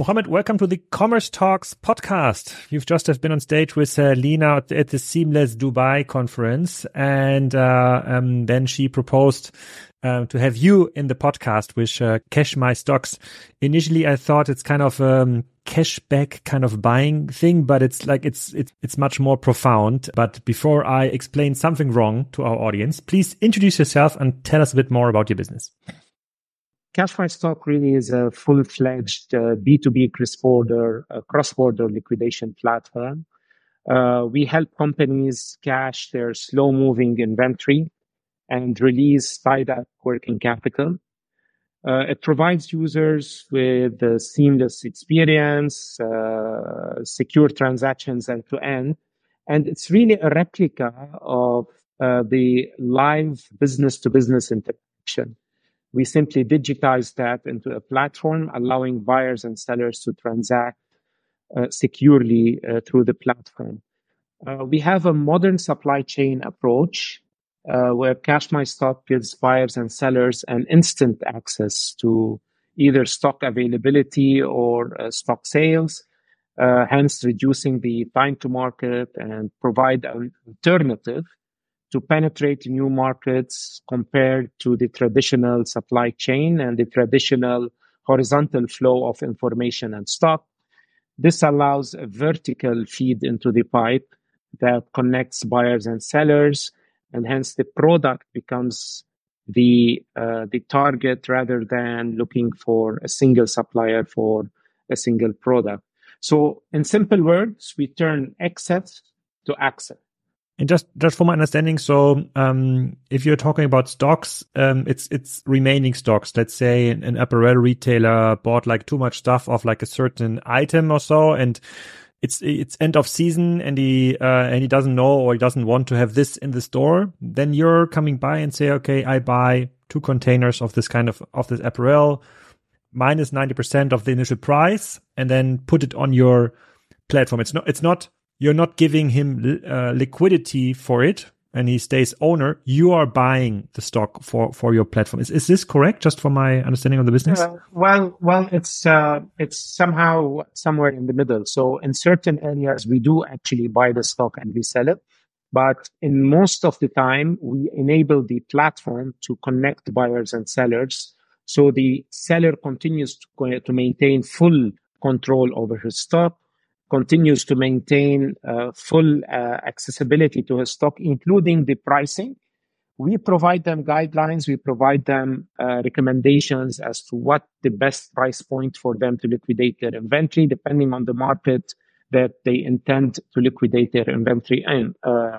Mohammed, welcome to the Commerce Talks podcast. You've just have been on stage with Lena at the Seamless Dubai conference, and then she proposed to have you in the podcast with Cash My Stocks. Initially, I thought it's kind of cashback kind of buying thing, but it's like it's much more profound. But before I explain something wrong to our audience, please introduce yourself and tell us a bit more about your business. Cash My Stock really is a full-fledged B2B cross-border liquidation platform. We help companies cash their slow-moving inventory and release tied-up working capital. It provides users with a seamless experience, secure transactions end-to-end, and it's really a replica of the live business-to-business interaction. We simply digitize that into a platform, allowing buyers and sellers to transact securely through the platform. We have a modern supply chain approach where Cash My Stock gives buyers and sellers an instant access to either stock availability or stock sales, hence reducing the time to market and provide an alternative to penetrate new markets compared to the traditional supply chain and the traditional horizontal flow of information and stock. This allows a vertical feed into the pipe that connects buyers and sellers, and hence the product becomes the target rather than looking for a single supplier for a single product. So in simple words, we turn excess to access. And just for my understanding, so if you're talking about stocks, it's remaining stocks. Let's say an apparel retailer bought like too much stuff of like a certain item or so, and it's end of season, and he doesn't know or he doesn't want to have this in the store. Then you're coming by and say, okay, I buy 2 containers of this of this apparel, minus 90% of the initial price, and then put it on your platform. It's not. You're not giving him liquidity for it, and he stays owner. You are buying the stock for your platform. Is this correct? Just from my understanding of the business. Well, it's somehow somewhere in the middle. So in certain areas, we do actually buy the stock and resell it, but in most of the time, we enable the platform to connect buyers and sellers. So the seller continues to maintain full control over his stock, continues to maintain full accessibility to his stock, including the pricing. We provide them guidelines. We provide them recommendations as to what the best price point for them to liquidate their inventory, depending on the market that they intend to liquidate their inventory in.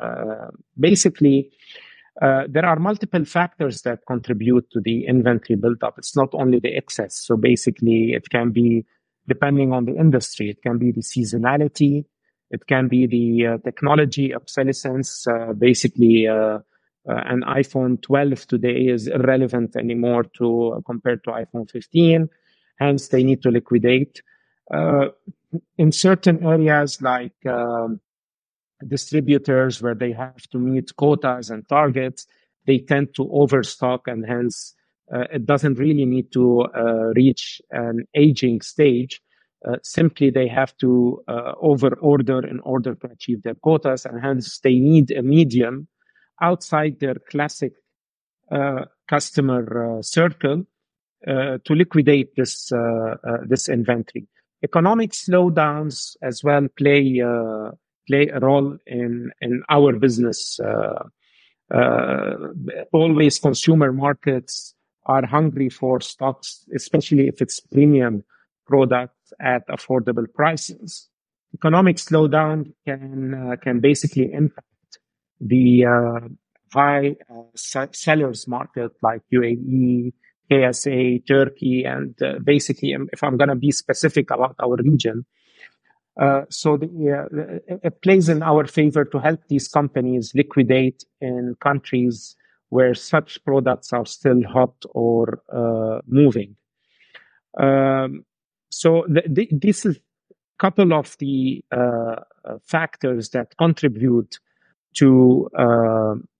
Basically, there are multiple factors that contribute to the inventory buildup. It's not only the excess. So basically, it can be, depending on the industry, it can be the seasonality, it can be the technology obsolescence. Basically, an iPhone 12 today is irrelevant anymore compared to iPhone 15. Hence, they need to liquidate. In certain areas like distributors where they have to meet quotas and targets, they tend to overstock, and hence it doesn't really need to reach an aging stage. Simply, they have to over-order in order to achieve their quotas, and hence they need a medium outside their classic customer circle to liquidate this inventory. Economic slowdowns as well play a role in our business. Always consumer markets are hungry for stocks, especially if it's premium products at affordable prices. Economic slowdown can basically impact the high sellers market like UAE, KSA, Turkey, and basically, if I'm going to be specific about our region, it plays in our favor to help these companies liquidate in countries where such products are still hot or moving. This is a couple of the factors that contribute to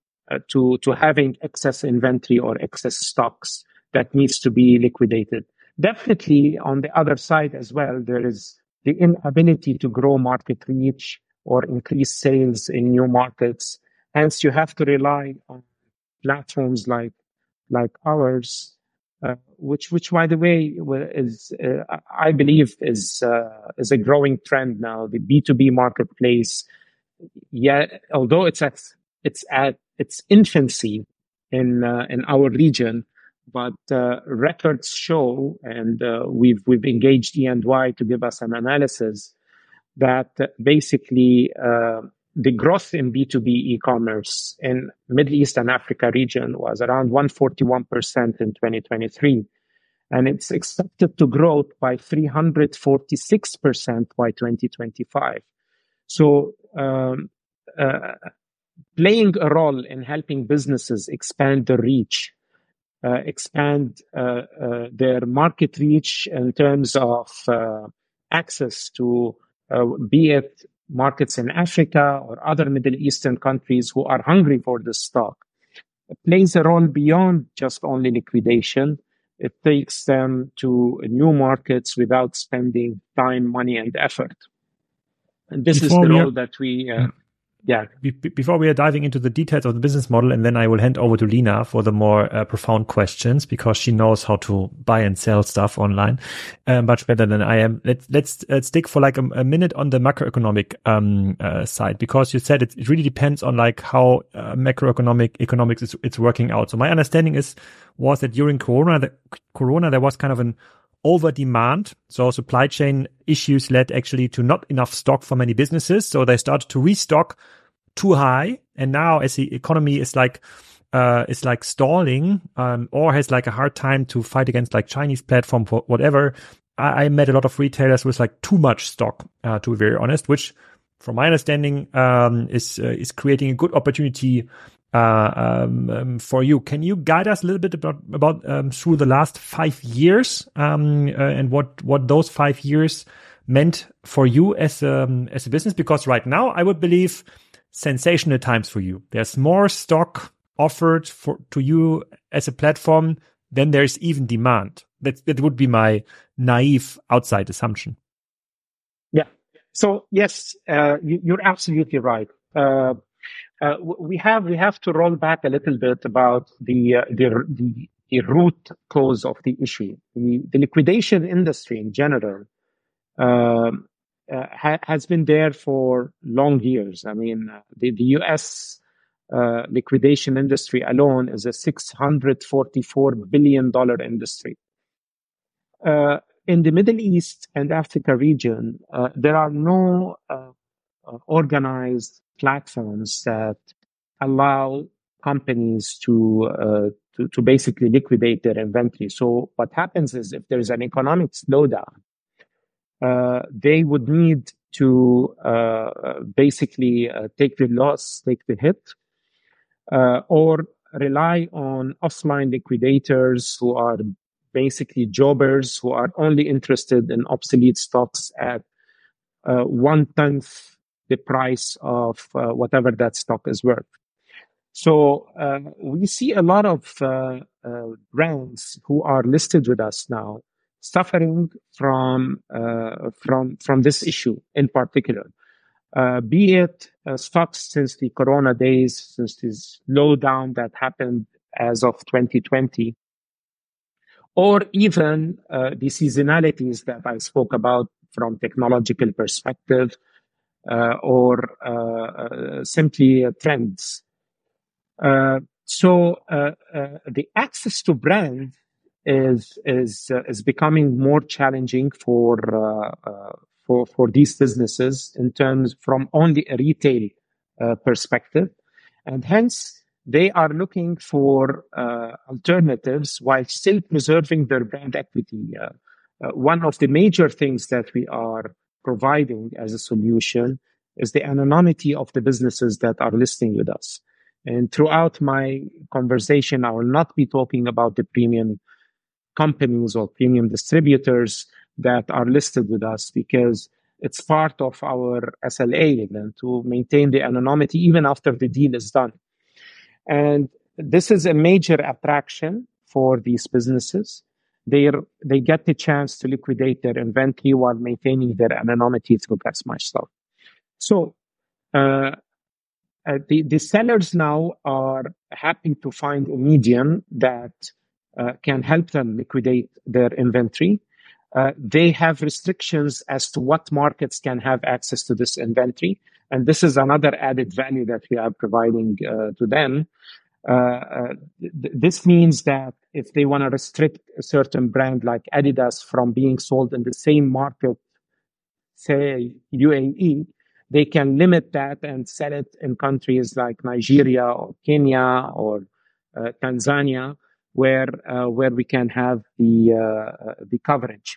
having excess inventory or excess stocks that needs to be liquidated. definitely on the other side as well, there is the inability to grow market reach or increase sales in new markets. Hence, you have to rely on platforms like ours, which by the way is I believe is a growing trend now. The B2B marketplace, yeah, although it's at its infancy in our region, but records show, and we've engaged E&Y to give us an analysis that basically the growth in B2B e-commerce in Middle East and Africa region was around 141% in 2023. And it's expected to grow by 346% by 2025. So playing a role in helping businesses expand their reach, expand their market reach in terms of access to be it markets in Africa or other Middle Eastern countries who are hungry for this stock. It plays a role beyond just only liquidation. It takes them to new markets without spending time, money, and effort. And this is the role that we... Before we are diving into the details of the business model, and then I will hand over to Lina for the more profound questions, because she knows how to buy and sell stuff online much better than I am. Let's stick for like a minute on the macroeconomic side, because you said it really depends on like how economics it's working out. So my understanding was that during Corona there was kind of an over demand. So supply chain issues led actually to not enough stock for many businesses. So they started to restock too high. And now as the economy is like stalling, or has like a hard time to fight against like Chinese platform for whatever, I met a lot of retailers with like too much stock, to be very honest, which from my understanding, is creating a good opportunity for you. Can you guide us a little bit about through the last 5 years, and what those 5 years meant for you as a business? Because right now, I would believe sensational times for you. There's more stock offered to you as a platform than there's even demand. That would be my naive outside assumption. Yeah. So yes, you're absolutely right. We have to roll back a little bit about the root cause of the issue. The liquidation industry in general has been there for long years. I mean, the U.S. Liquidation industry alone is a $644 billion industry. In the Middle East and Africa region, there are no organized platforms that allow companies to basically liquidate their inventory. So what happens is, if there's an economic slowdown, they would need to basically take the loss, take the hit, or rely on offline liquidators who are basically jobbers who are only interested in obsolete stocks at 1/10 the price of whatever that stock is worth. So we see a lot of brands who are listed with us now suffering from this issue in particular. Be it stocks since the Corona days, since this slowdown that happened as of 2020, or even the seasonalities that I spoke about from technological perspective, or simply trends. So the access to brand is becoming more challenging for these businesses in terms from only a retail perspective, and hence they are looking for alternatives while still preserving their brand equity. One of the major things that we are providing as a solution is the anonymity of the businesses that are listing with us. And throughout my conversation, I will not be talking about the premium companies or premium distributors that are listed with us, because it's part of our SLA then to maintain the anonymity even after the deal is done. And this is a major attraction for these businesses. they get the chance to liquidate their inventory while maintaining their anonymity through Cash-My-Stock. So the sellers now are happy to find a medium that can help them liquidate their inventory. They have restrictions as to what markets can have access to this inventory. And this is another added value that we are providing to them. This means that if they want to restrict a certain brand like Adidas from being sold in the same market, say UAE, they can limit that and sell it in countries like Nigeria or Kenya or Tanzania, where we can have the coverage.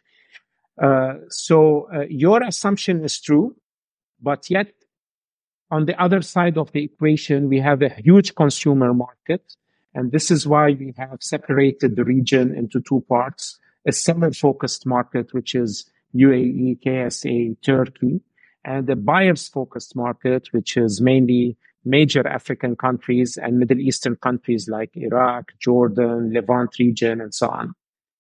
So your assumption is true, but yet on the other side of the equation, we have a huge consumer market. And this is why we have separated the region into two parts, a seller-focused market, which is UAE, KSA, Turkey, and a buyers-focused market, which is mainly major African countries and Middle Eastern countries like Iraq, Jordan, Levant region, and so on.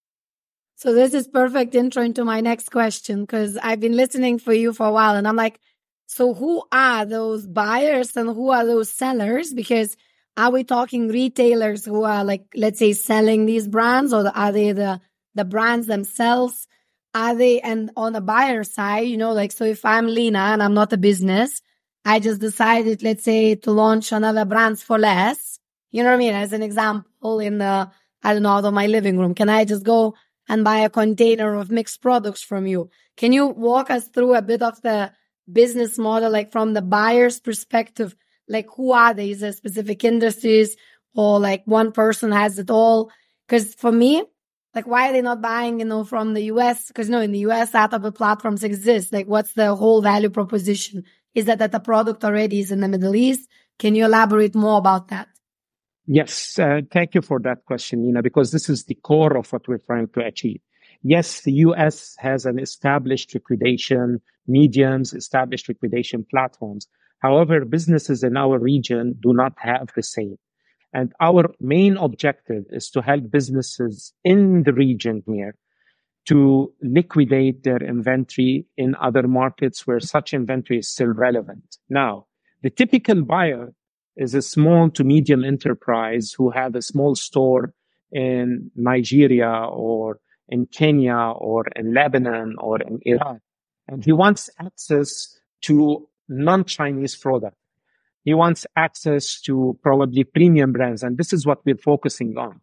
So this is perfect intro into my next question, because I've been listening for you for a while, and I'm like, so who are those buyers and who are those sellers? Because are we talking retailers who are like, let's say, selling these brands, or are they the brands themselves? Are they, and on the buyer side, like, so if I'm Lena and I'm not a business, I just decided, let's say, to launch another brands for less, you know what I mean? As an example, in the, I don't know, out of my living room, can I just go and buy a container of mixed products from you? Can you walk us through a bit of the business model, like from the buyer's perspective? Like, who are they? Is there specific industries, or like one person has it all? Because for me, like, why are they not buying, from the US? Because in the US, that type of platforms exist. Like, what's the whole value proposition? Is that the product already is in the Middle East? Can you elaborate more about that? Yes, thank you for that question, Nina, because this is the core of what we're trying to achieve. Yes, the US has an established liquidation mediums, established liquidation platforms. However, businesses in our region do not have the same. And our main objective is to help businesses in the region here to liquidate their inventory in other markets where such inventory is still relevant. Now, the typical buyer is a small to medium enterprise who have a small store in Nigeria or in Kenya or in Lebanon or in Iraq. And he wants access to non-Chinese product. He wants access to probably premium brands. And this is what we're focusing on.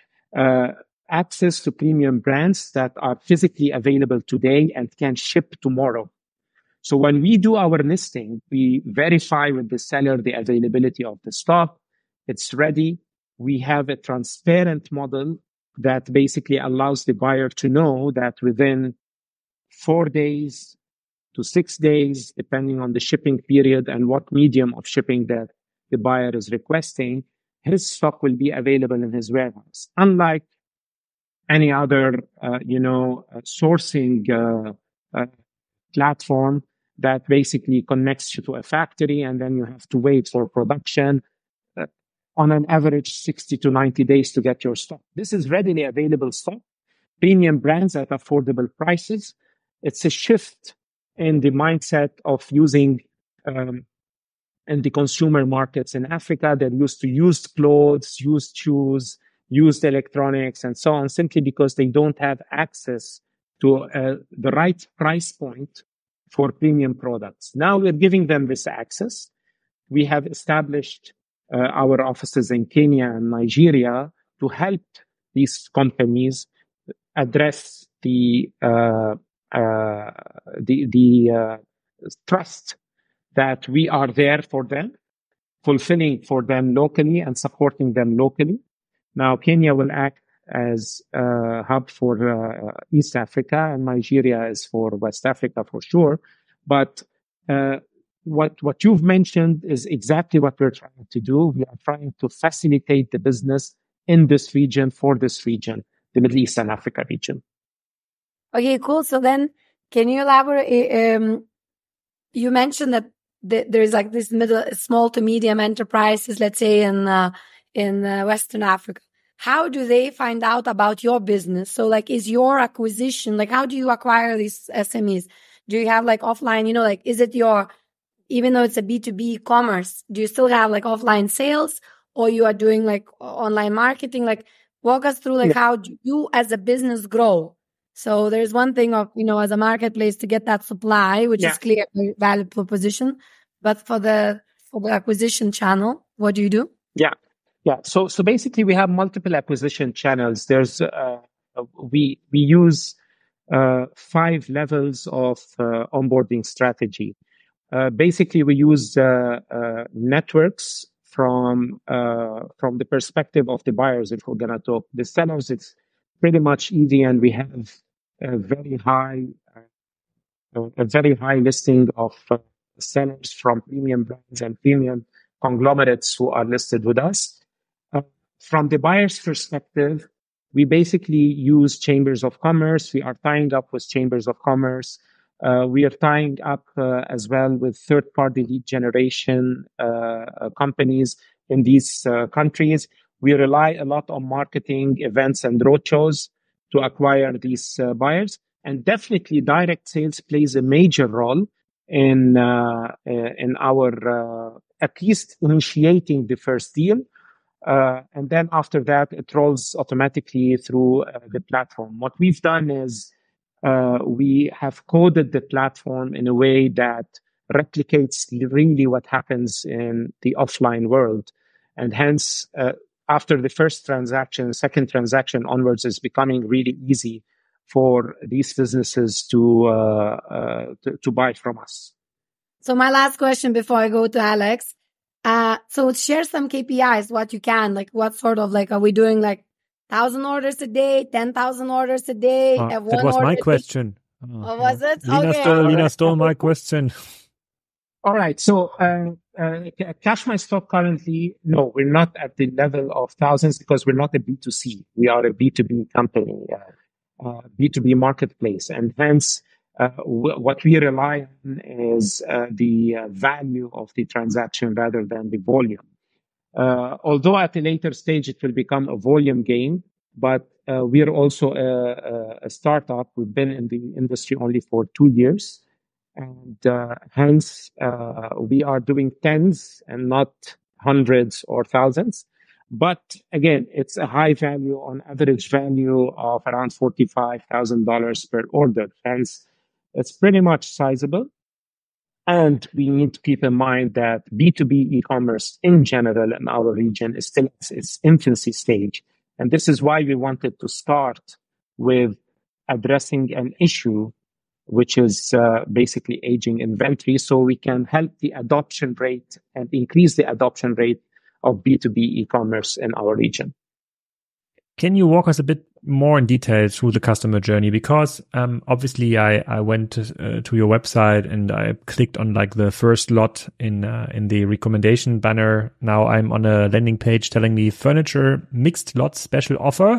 Access to premium brands that are physically available today and can ship tomorrow. So when we do our listing, we verify with the seller the availability of the stock. It's ready. We have a transparent model that basically allows the buyer to know that within 4 days to 6 days, depending on the shipping period and what medium of shipping that the buyer is requesting, his stock will be available in his warehouse. Unlike any other, sourcing platform that basically connects you to a factory and then you have to wait for production on an average 60 to 90 days to get your stock. This is readily available stock, premium brands at affordable prices. It's a shift in the mindset of using in the consumer markets in Africa. They're used to used clothes, used shoes, used electronics, and so on, simply because they don't have access to the right price point for premium products. Now we're giving them this access. We have established our offices in Kenya and Nigeria to help these companies address the trust that we are there for them, fulfilling for them locally and supporting them locally. Now, Kenya will act as a hub for East Africa, and Nigeria is for West Africa for sure. But what you've mentioned is exactly what we're trying to do. We are trying to facilitate the business in this region for this region, the Middle East and Africa region. Okay, cool. So then, can you elaborate? You mentioned that there's like this small to medium enterprises, let's say in Western Africa. how do they find out about your business? So like, is your acquisition, like, how do you acquire these SMEs? Do you have like offline, like, is it even though it's a B2B commerce, do you still have like offline sales, or you are doing like online marketing? Like, walk us through like how do you as a business grow? So there's one thing of, as a marketplace to get that supply, which is clear, value proposition. But for the acquisition channel, what do you do? Yeah. So basically we have multiple acquisition channels. There's, we use 5 levels of onboarding strategy. Basically we use networks from the perspective of the buyers. If we're going to talk the sellers, it's pretty much easy, and we have a very high listing of sellers from premium brands and premium conglomerates who are listed with us. From the buyer's perspective, we basically use chambers of commerce. We are tying up with chambers of commerce. We are tying up as well with third-party lead generation companies in these countries. We rely a lot on marketing events and roadshows to acquire these buyers. And definitely direct sales plays a major role in our at least initiating the first deal. And then after that, it rolls automatically through the platform. What we've done is we have coded the platform in a way that replicates really what happens in the offline world. And hence, after the first transaction, second transaction onwards is becoming really easy for these businesses to buy from us. So my last question before I go to Alex. So share some KPIs, what you can, like what sort of, like, are we doing like 1,000 orders a day, 10,000 orders a day? That was my question. Oh, was it? Lina stole my question. All right. So Cash My Stock currently, no, we're not at the level of thousands because we're not a B2C. We are a B2B company, B2B marketplace. And hence, what we rely on is the value of the transaction rather than the volume. Although at a later stage, it will become a volume game, but we are also a startup. We've been in the industry only for 2 years. And hence, we are doing tens and not hundreds or thousands. But again, it's a high value, on average value of around $45,000 per order. Hence, it's pretty much sizable. And we need to keep in mind that B2B e-commerce in general in our region is still at its infancy stage. And this is why we wanted to start with addressing an issue, which is basically aging inventory, so we can help the adoption rate and increase the adoption rate of B2B e-commerce in our region. Can you walk us a bit more in detail through the customer journey? Because obviously I went to your website and I clicked on like the first lot in the recommendation banner. Now I'm on a landing page telling me furniture mixed lot special offer,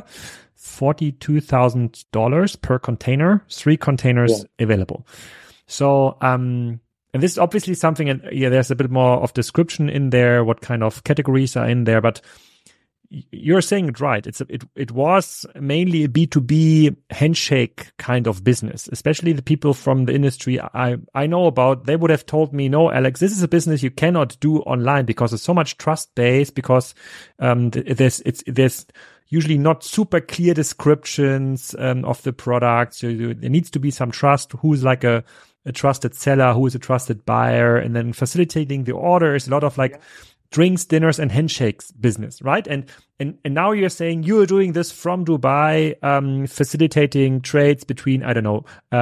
$42,000 per container, 3 containers available. So, and this is obviously something, and there's a bit more of description in there, what kind of categories are in there, but you're saying it right. It was mainly a B2B handshake kind of business, especially the people from the industry I know about. They would have told me, no, Alex, this is a business you cannot do online because it's so much trust based, because there's usually not super clear descriptions of the product. So there needs to be some trust. Who's like a trusted seller? Who is a trusted buyer? And then facilitating the order is a lot of like drinks, dinners, and handshakes business, right? And now you're saying you're doing this from Dubai, facilitating trades between, I don't know,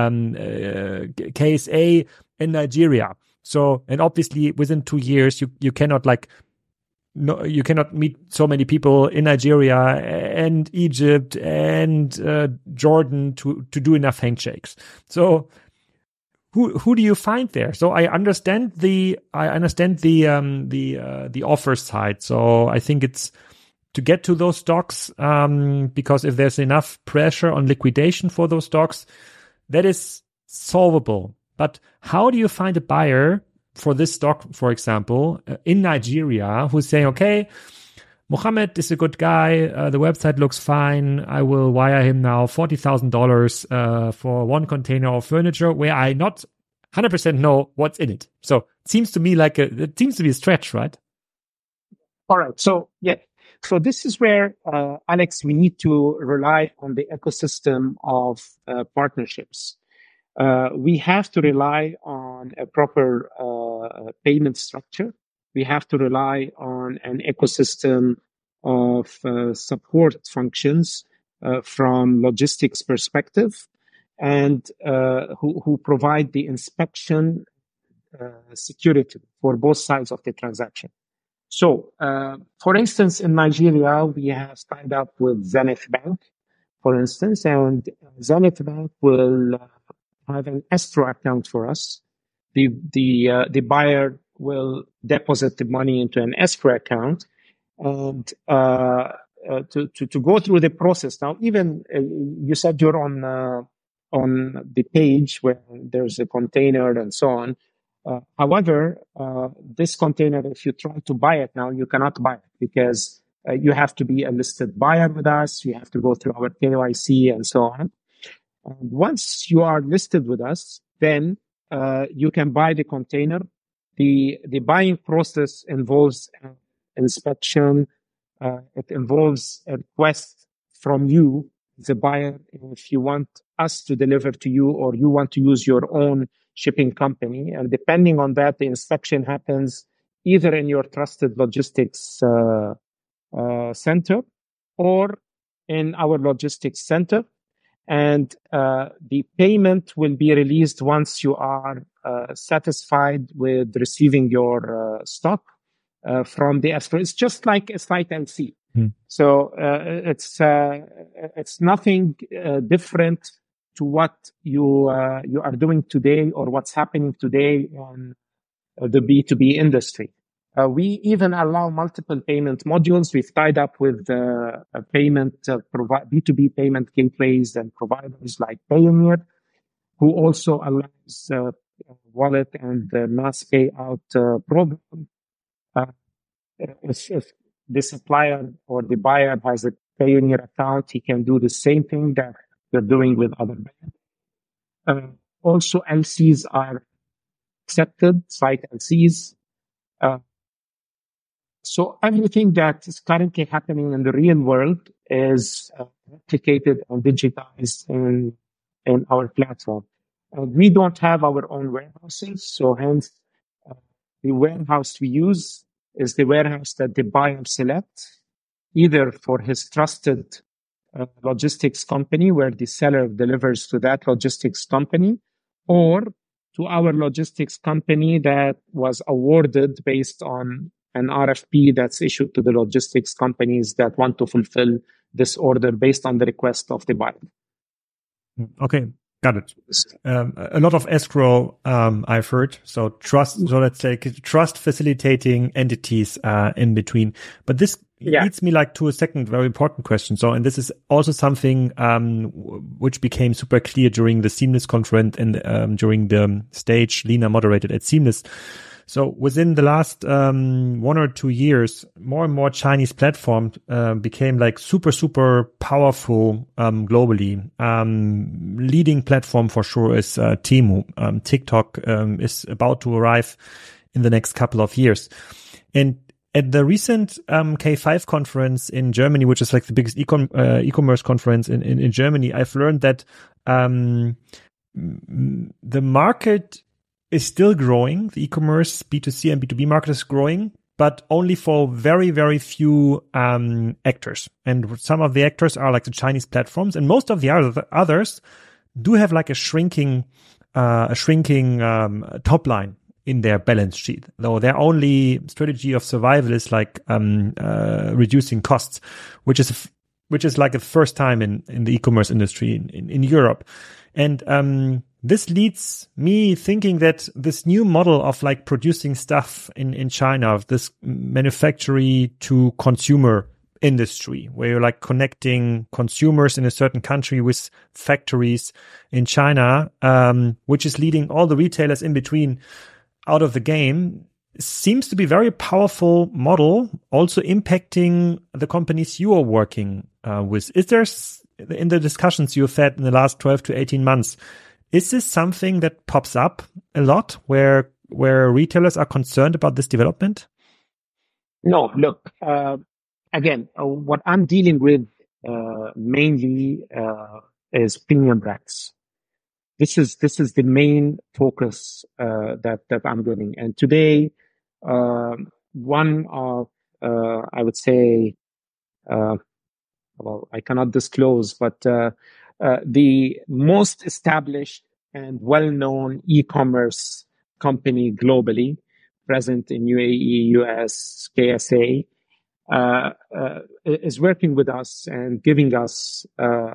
KSA and Nigeria. So, and obviously within 2 years, you cannot you cannot meet so many people in Nigeria and Egypt and Jordan to do enough handshakes. So who do you find there? So I understand the offer side. So I think it's to get to those stocks, because if there's enough pressure on liquidation for those stocks, that is solvable. But how do you find a buyer for this stock, for example, in Nigeria, who's saying, okay, Mohammed is a good guy. The website looks fine. I will wire him now $40,000 for one container of furniture where I not 100% know what's in it. So it seems to me it seems to be a stretch, right? All right. So, yeah. So this is where, Alex, we need to rely on the ecosystem of partnerships. We have to rely on a proper payment structure. We have to rely on an ecosystem of support functions from logistics perspective, and who provide the inspection security for both sides of the transaction. So, for instance, in Nigeria, we have tied up with Zenith Bank, for instance, and Zenith Bank will have an escrow account for us. The buyer will deposit the money into an escrow account, and to go through the process. Now, even you said you're on the page where there's a container and so on. However, this container, if you try to buy it now, you cannot buy it because you have to be a listed buyer with us. You have to go through our KYC and so on. And once you are listed with us, then you can buy the container. The buying process involves inspection. It involves a request from you, the buyer, if you want us to deliver to you or you want to use your own shipping company. And depending on that, the inspection happens either in your trusted logistics center or in our logistics center. And the payment will be released once you are satisfied with receiving your stock from the escrow. It's just like a slight LC. So it's nothing different to what you are doing today or what's happening today on the B2B industry. We even allow multiple payment modules. We've tied up with B2B payment gateways and providers like Payoneer, who also allows wallet and mass payout program. If the supplier or the buyer has a Payoneer account, he can do the same thing that they're doing with other banks. Also, LCs are accepted, site LCs. So everything that is currently happening in the real world is replicated and digitized in our platform. We don't have our own warehouses, so hence the warehouse we use is the warehouse that the buyer selects, either for his trusted logistics company where the seller delivers to that logistics company, or to our logistics company that was awarded based on an RFP that's issued to the logistics companies that want to fulfill this order based on the request of the buyer. Okay, got it. A lot of escrow, I've heard. So trust, so let's say trust facilitating entities in between. But this leads me to a second very important question. So, and this is also something which became super clear during the Seamless conference and during the stage Lina moderated at Seamless. So within the last 1 or 2 years, more and more Chinese platforms became super powerful globally. Leading platform for sure is Temu. TikTok is about to arrive in the next couple of years. And at the recent K5 conference in Germany, which is the biggest e-commerce conference in Germany, I've learned that the market is still growing. The e-commerce B2C and B2B market is growing, but only for very, very few actors. And some of the actors are the Chinese platforms, and most of the others do have a shrinking top line in their balance sheet. Though their only strategy of survival is reducing costs, which is the first time in the e-commerce industry in Europe. And this leads me thinking that this new model of producing stuff in China, of this manufacturing to consumer industry, where you're connecting consumers in a certain country with factories in China, which is leading all the retailers in between out of the game, seems to be a very powerful model, also impacting the companies you are working with. Is there, in the discussions you've had in the last 12 to 18 months, is this something that pops up a lot where retailers are concerned about this development? No, look, again, what I'm dealing with mainly is premium brands. This is the main focus that I'm doing. And today, one of I would say, well, I cannot disclose, but the most established and well-known e-commerce company globally, present in UAE, US, KSA, is working with us and giving us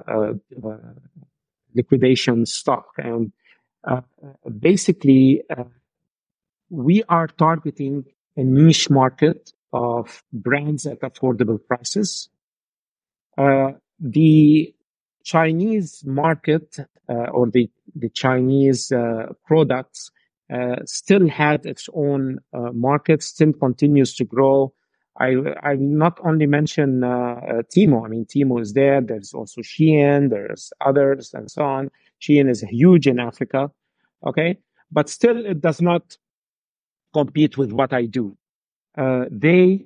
liquidation stock. And basically, we are targeting a niche market of brands at affordable prices. The Chinese market or the Chinese products still had its own market, still continues to grow. I not only mention Temu. I mean, Temu is there. There's also Shein. There's others and so on. Shein is huge in Africa. Okay. But still, it does not compete with what I do. The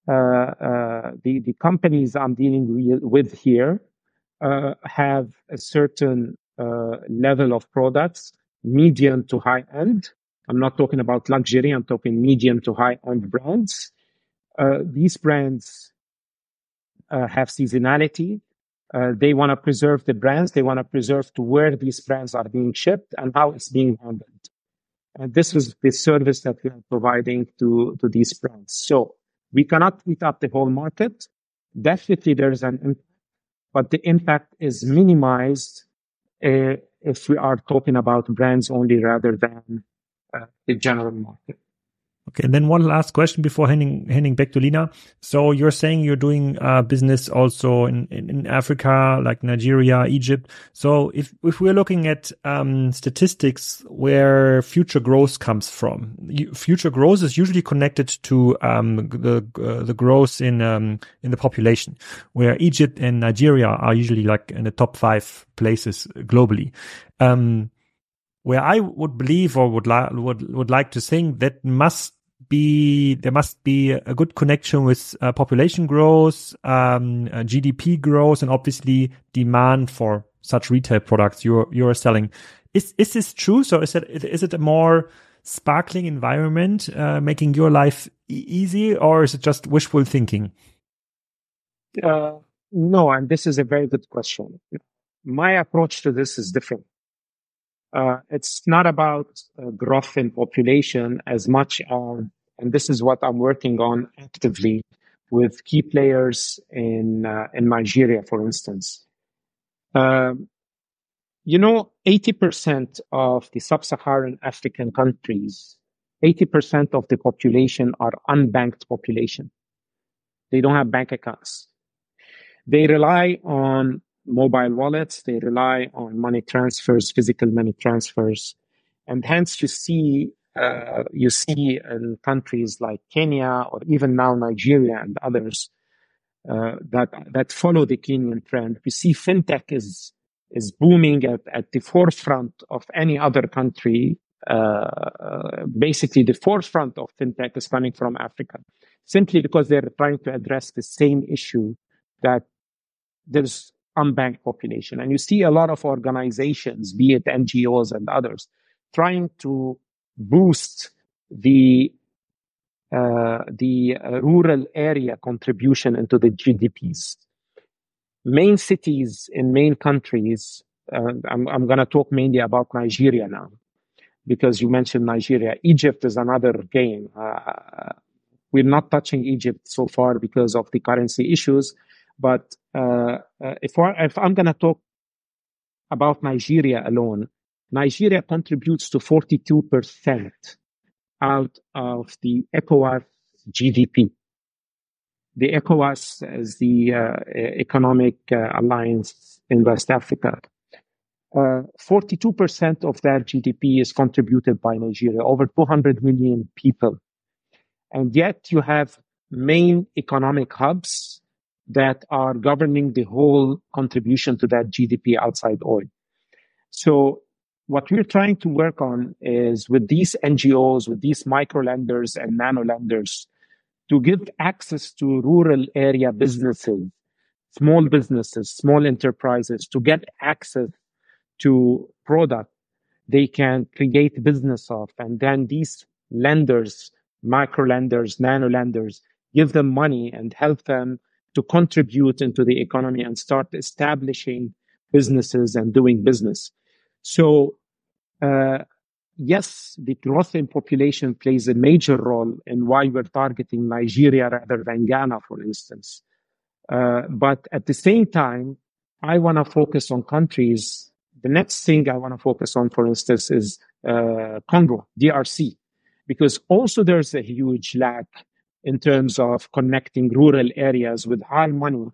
companies I'm dealing with here have a certain level of products, medium to high end. I'm not talking about luxury. I'm talking medium to high end brands. These brands have seasonality. They want to preserve the brands. They want to preserve to where these brands are being shipped and how it's being handled. And this is the service that we are providing to these brands. So we cannot eat up the whole market. Definitely there's an impact, but the impact is minimized if we are talking about brands only rather than the general market. Okay, and then one last question before handing back to Lina. So you're saying you're doing business also in Africa, like Nigeria, Egypt. So if we're looking at statistics where future growth comes from, future growth is usually connected to the growth in the population, where Egypt and Nigeria are usually like in the top 5 places globally. Where I would believe or would like to think that there must be a good connection with population growth, GDP growth, and obviously demand for such retail products you're selling. Is this true? So is it a more sparkling environment, making your life easy, or is it just wishful thinking? No, and this is a very good question. My approach to this is different. It's not about growth in population as much as, and this is what I'm working on actively with key players in Nigeria, for instance. 80% of the sub-Saharan African countries, 80% of the population are unbanked population. They don't have bank accounts. They rely on mobile wallets, they rely on money transfers, physical money transfers. And hence you see in countries like Kenya or even now Nigeria and others that follow the Kenyan trend. We see fintech is booming at the forefront of any other country. Basically, the forefront of fintech is coming from Africa, simply because they're trying to address the same issue that there's unbanked population. And you see a lot of organizations, be it NGOs and others, trying to boost the rural area contribution into the GDPs. Main cities in main countries, I'm going to talk mainly about Nigeria now, because you mentioned Nigeria. Egypt is another game. We're not touching Egypt so far because of the currency issues. But if I'm going to talk about Nigeria alone, Nigeria contributes to 42% out of the ECOWAS GDP. The ECOWAS is the economic alliance in West Africa. 42% of that GDP is contributed by Nigeria, over 200 million people. And yet you have main economic hubs that are governing the whole contribution to that GDP outside oil. So what we're trying to work on is with these NGOs, with these micro lenders and nano lenders, to give access to rural area businesses, small enterprises, to get access to product they can create business of. And then these lenders, micro lenders, nano lenders, give them money and help them to contribute into the economy and start establishing businesses and doing business. So, yes, the growth in population plays a major role in why we're targeting Nigeria rather than Ghana, for instance. But at the same time, I want to focus on countries. The next thing I want to focus on, for instance, is Congo, DRC, because also there's a huge lack in terms of connecting rural areas with high money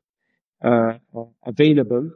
available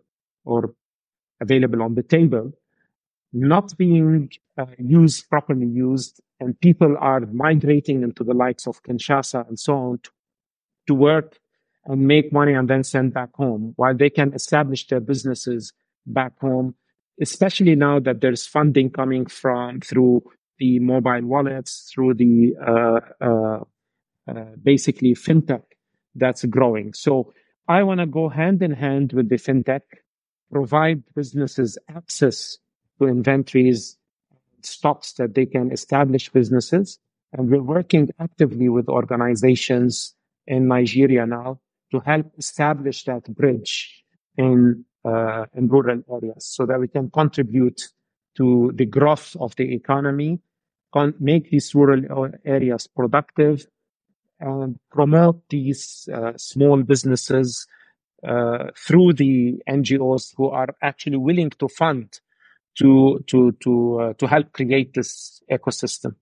on the table, not being properly used, and people are migrating into the likes of Kinshasa and so on to work and make money and then send back home, while they can establish their businesses back home, especially now that there's funding coming through the mobile wallets, through the basically fintech that's growing. So I want to go hand in hand with the fintech, provide businesses access to inventories, stocks that they can establish businesses. And we're working actively with organizations in Nigeria now to help establish that bridge in rural areas so that we can contribute to the growth of the economy, make these rural areas productive, and promote these small businesses through the NGOs who are actually willing to fund to help create this ecosystem.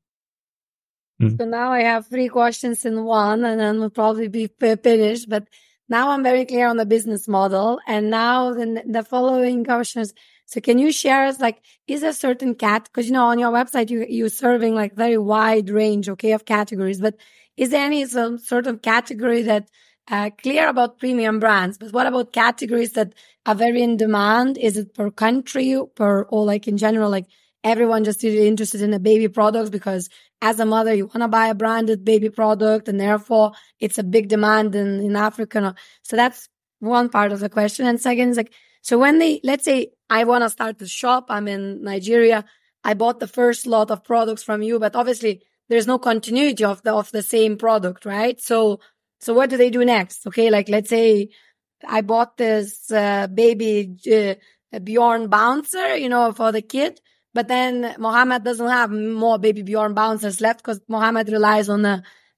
So now I have 3 questions in one, and then we'll probably be finished. But now I'm very clear on the business model. And now the following questions. So can you share us, like, is a certain because, on your website, you're serving like very wide range, of categories, but is there any some sort of category that clear about premium brands, but what about categories that are very in demand? Is it per country, or like in general, like everyone just really interested in the baby products because as a mother, you want to buy a branded baby product and therefore it's a big demand in Africa. So that's one part of the question. And second is like, so when let's say I want to start the shop, I'm in Nigeria, I bought the first lot of products from you, but obviously there's no continuity of the same product, right? So what do they do next? Okay, like let's say I bought this baby Bjorn bouncer, for the kid, but then Mohammed doesn't have more baby Bjorn bouncers left because Mohammed relies on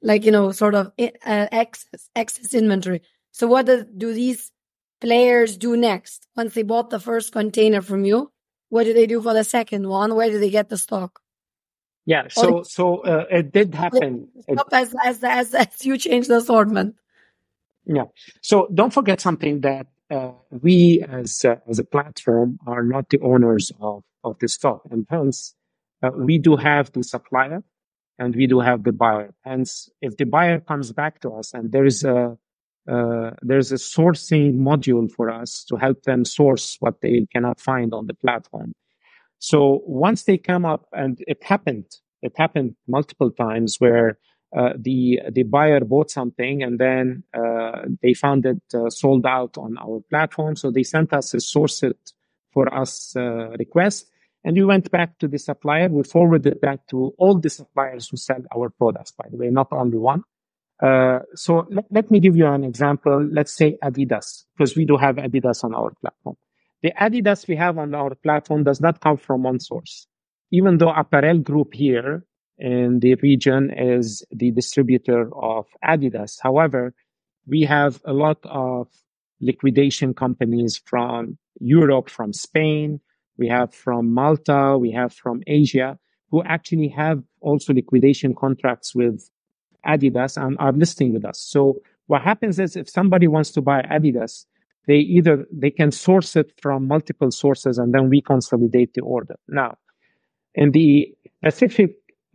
excess inventory. So what do these players do next? Once they bought the first container from you, what do they do for the second one? Where do they get the stock? Yeah, so it did happen. As you change the assortment. Yeah. So don't forget something that we as a platform are not the owners of the stock, and hence we do have the supplier and we do have the buyer. Hence, if the buyer comes back to us and there's a sourcing module for us to help them source what they cannot find on the platform. So once they come up, and it happened multiple times where the buyer bought something and then they found it sold out on our platform. So they sent us a source it for us request, and we went back to the supplier. We forwarded that to all the suppliers who sell our products, by the way, not only one. So let me give you an example. Let's say Adidas, because we do have Adidas on our platform. The Adidas we have on our platform does not come from one source, even though Apparel Group here in the region is the distributor of Adidas. However, we have a lot of liquidation companies from Europe, from Spain, we have from Malta, we have from Asia, who actually have also liquidation contracts with Adidas and are listing with us. So what happens is if somebody wants to buy Adidas, they can source it from multiple sources and then we consolidate the order. Now, in the Pacific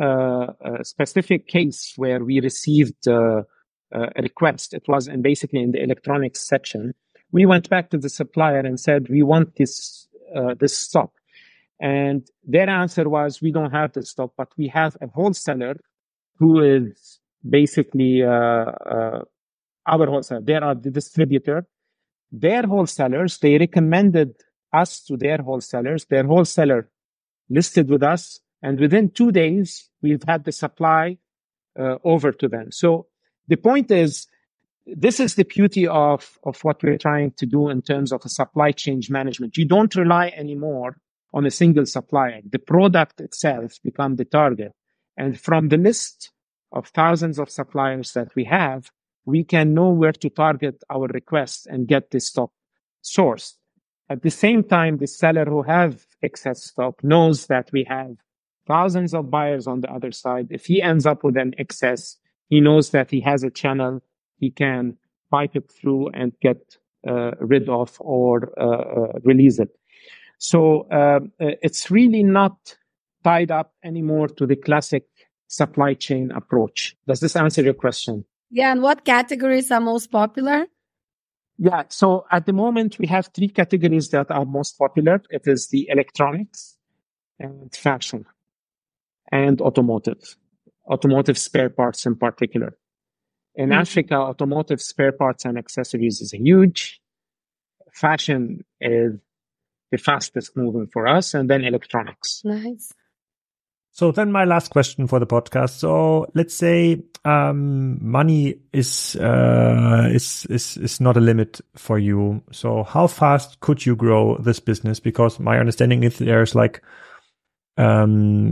a specific case where we received a request. It was basically in the electronics section. We went back to the supplier and said, we want this stock. And their answer was, we don't have the stock, but we have a wholesaler who is basically our wholesaler. They are the distributor. Their wholesalers, they recommended us to their wholesalers. Their wholesaler listed with us. And within 2 days, we've had the supply over to them. So the point is, this is the beauty of what we're trying to do in terms of a supply chain management. You don't rely anymore on a single supplier. The product itself becomes the target. And from the list of thousands of suppliers that we have, we can know where to target our requests and get the stock sourced. At the same time, the seller who have excess stock knows that we have thousands of buyers on the other side. If he ends up with an excess, he knows that he has a channel he can pipe it through and get rid of or release it. So it's really not tied up anymore to the classic supply chain approach. Does this answer your question? Yeah, and what categories are most popular? Yeah, so at the moment, we have 3 categories that are most popular. It is the electronics and fashion and automotive spare parts in particular. In Africa, automotive spare parts and accessories is huge. Fashion is the fastest moving for us, and then electronics. Nice. So then my last question for the podcast. So let's say money is not a limit for you. So how fast could you grow this business? Because my understanding is there's like a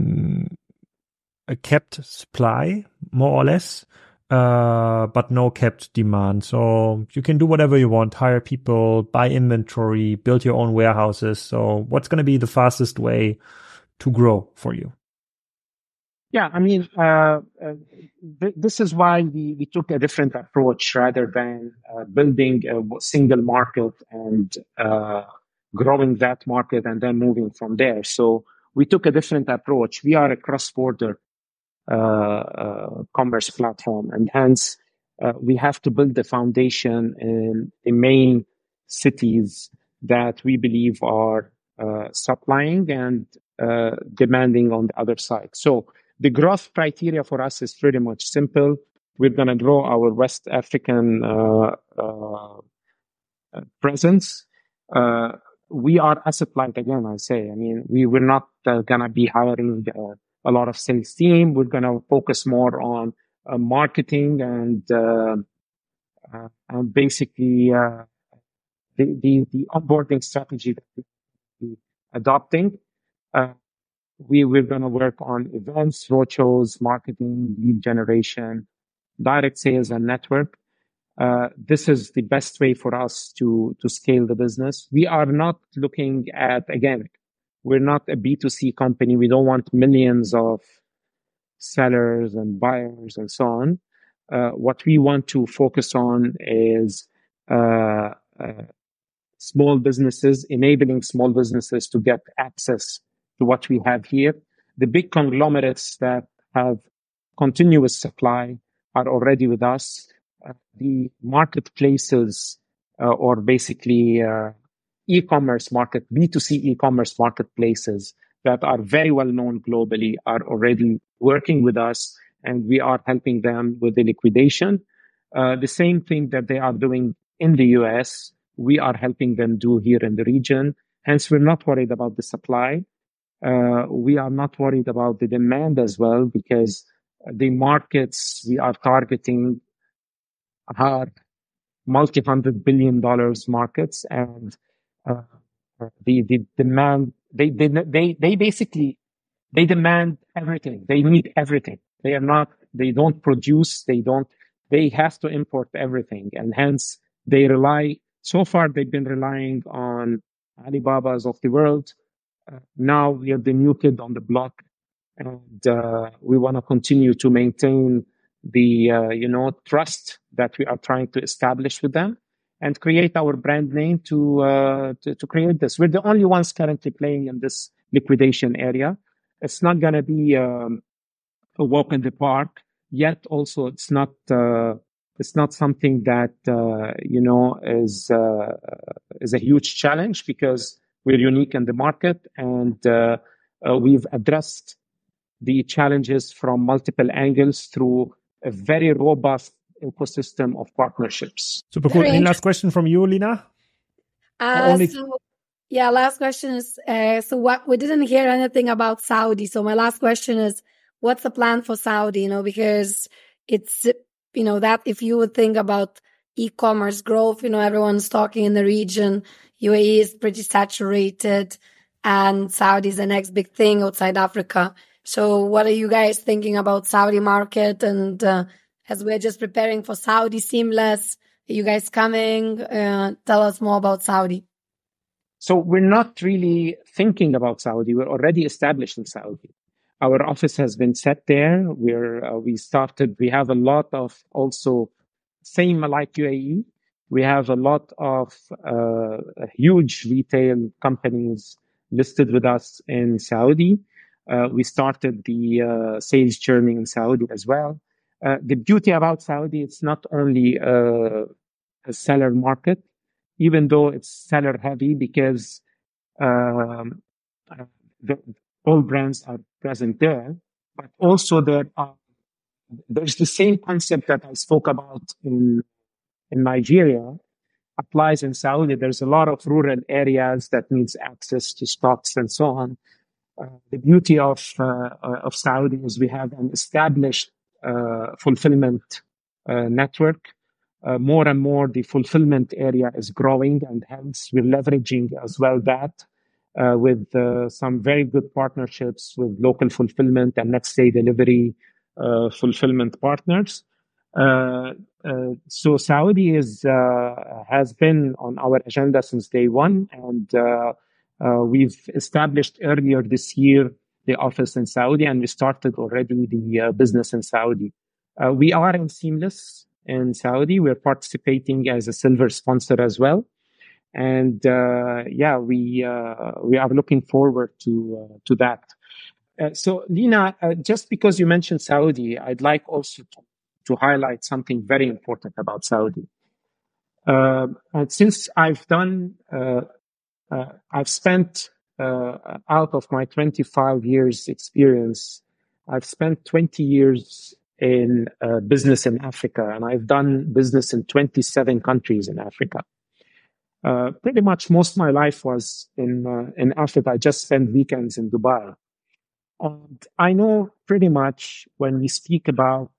capped supply, more or less, but no capped demand. So you can do whatever you want, hire people, buy inventory, build your own warehouses. So what's going to be the fastest way to grow for you? Yeah, I mean, this is why we took a different approach rather than building a single market and growing that market and then moving from there. So we took a different approach. We are a cross-border commerce platform, and hence we have to build the foundation in the main cities that we believe are supplying and demanding on the other side. So the growth criteria for us is pretty much simple. We're going to grow our West African presence. We are asset light again, I say. I mean, we're not going to be hiring a lot of sales team. We're going to focus more on marketing and basically the onboarding strategy that we're adopting. We're going to work on events, roadshows, marketing, lead generation, direct sales, and network. This is the best way for us to scale the business. We are not looking at, again, we're not a B2C company. We don't want millions of sellers and buyers and so on. What we want to focus on is small businesses, enabling small businesses to get access to what we have here. The big conglomerates that have continuous supply are already with us. The marketplaces or basically e-commerce market, B2C e-commerce marketplaces that are very well known globally are already working with us, and we are helping them with the liquidation. The same thing that they are doing in the US, we are helping them do here in the region. Hence, we're not worried about the supply. We are not worried about the demand as well, because the markets we are targeting are multi-$100 billion markets, and the demand, they basically demand everything. They need everything. They don't produce, they have to import everything. And hence so far they've been relying on Alibabas of the world. Now we are the new kid on the block, and we want to continue to maintain the trust that we are trying to establish with them, and create our brand name to create this. We're the only ones currently playing in this liquidation area. It's not going to be a walk in the park. Yet also it's not something that is a huge challenge because we're unique in the market, and we've addressed the challenges from multiple angles through a very robust ecosystem of partnerships. Super cool. Any last question from you, Lina? Last question is, what we didn't hear anything about Saudi. So my last question is, what's the plan for Saudi? Because it's, that if you would think about e-commerce growth, everyone's talking in the region, UAE is pretty saturated and Saudi is the next big thing outside Africa. So what are you guys thinking about Saudi market? And as we're just preparing for Saudi Seamless, are you guys coming? Tell us more about Saudi. So we're not really thinking about Saudi. We're already established in Saudi. Our office has been set there. We have a lot of also, same like UAE. We have a lot of huge retail companies listed with us in Saudi. We started the sales journey in Saudi as well. The beauty about Saudi, it's not only a seller market, even though it's seller heavy, because all brands are present there, but also there's the same concept that I spoke about in Nigeria applies in Saudi. There's a lot of rural areas that needs access to stocks and so on. The beauty of Saudi is we have an established fulfillment network. More and more, the fulfillment area is growing, and hence we're leveraging as well that with some very good partnerships with local fulfillment and next day delivery fulfillment partners. So Saudi has been on our agenda since day one, and we've established earlier this year the office in Saudi, and we started already the business in Saudi. We are in Seamless in Saudi. We're participating as a silver sponsor as well. And we are looking forward to that. So Lina, just because you mentioned Saudi, I'd like also to highlight something very important about Saudi. Since I've spent out of my 25 years experience, I've spent 20 years in business in Africa, and I've done business in 27 countries in Africa. Pretty much most of my life was in Africa. I just spent weekends in Dubai. And I know pretty much when we speak about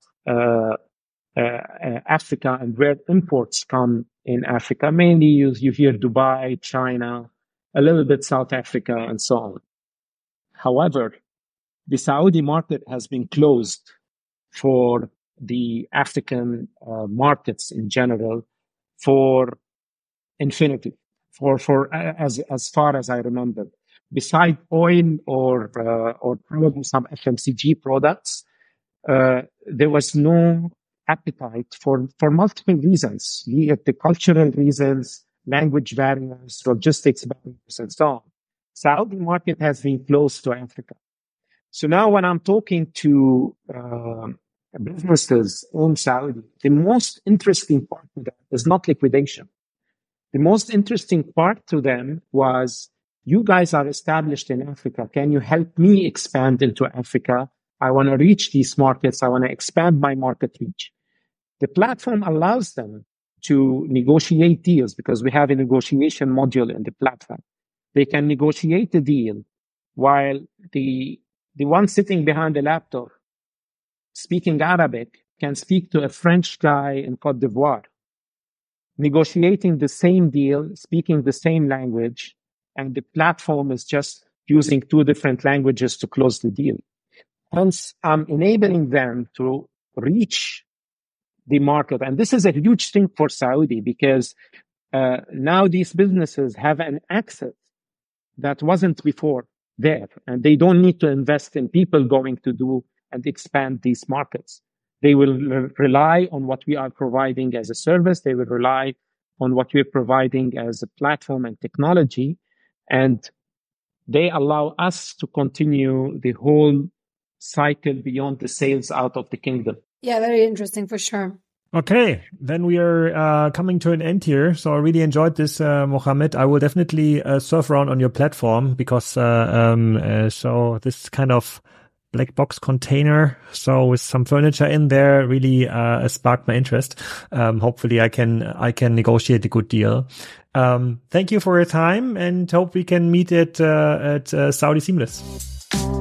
Africa and where imports come in Africa, mainly you hear Dubai, China, a little bit South Africa, and so on. However, the Saudi market has been closed for the African markets in general for infinity, as far as I remember. Beside oil or probably some FMCG products, there was no appetite for multiple reasons, be it the cultural reasons, language barriers, logistics barriers, and so on. Saudi market has been closed to Africa. So now when I'm talking to businesses in Saudi, the most interesting part of that is not liquidation. The most interesting part to them was, you guys are established in Africa. Can you help me expand into Africa? I want to reach these markets. I want to expand my market reach. The platform allows them to negotiate deals because we have a negotiation module in the platform. They can negotiate a deal while the one sitting behind the laptop speaking Arabic can speak to a French guy in Cote d'Ivoire, negotiating the same deal, speaking the same language, and the platform is just using two different languages to close the deal. Hence, I'm enabling them to reach the market. And this is a huge thing for Saudi because now these businesses have an access that wasn't before there. And they don't need to invest in people going to do and expand these markets. They will rely on what we are providing as a service. They will rely on what we're providing as a platform and technology. And they allow us to continue the whole cycle beyond the sales out of the kingdom. Yeah, very interesting for sure. Okay, then we are coming to an end here. So I really enjoyed this, Mohammed. I will definitely surf around on your platform because so this kind of black box container, so with some furniture in there, really sparked my interest. Hopefully, I can negotiate a good deal. Thank you for your time, and hope we can meet at Saudi Seamless.